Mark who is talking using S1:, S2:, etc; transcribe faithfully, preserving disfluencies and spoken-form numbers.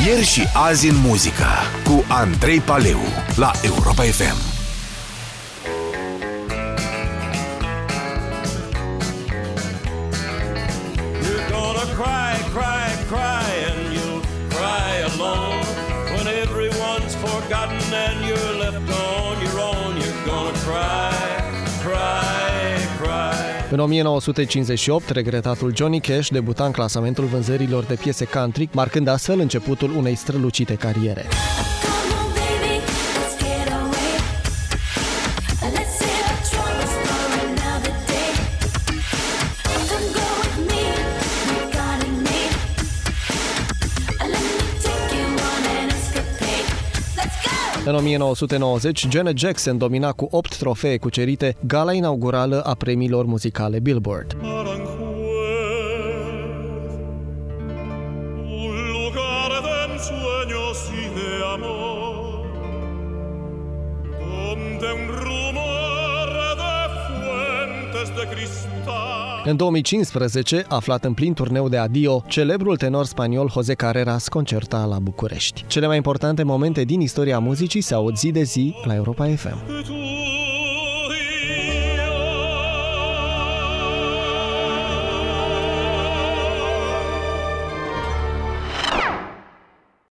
S1: Ieri și azi în muzică cu Andrei Paleu la Europa F M.
S2: În o mie nouă sute cincizeci și opt, regretatul Johnny Cash debuta în clasamentul vânzărilor de piese country, marcând astfel începutul unei strălucite cariere. În o mie nouă sute nouăzeci, Janet Jackson domina cu opt trofee cucerite gala inaugurală a premiilor muzicale Billboard. În două mii cincisprezece, aflat în plin turneu de adio, celebrul tenor spaniol José Carreras concerta la București. Cele mai importante momente din istoria muzicii se aud zi de zi la Europa F M.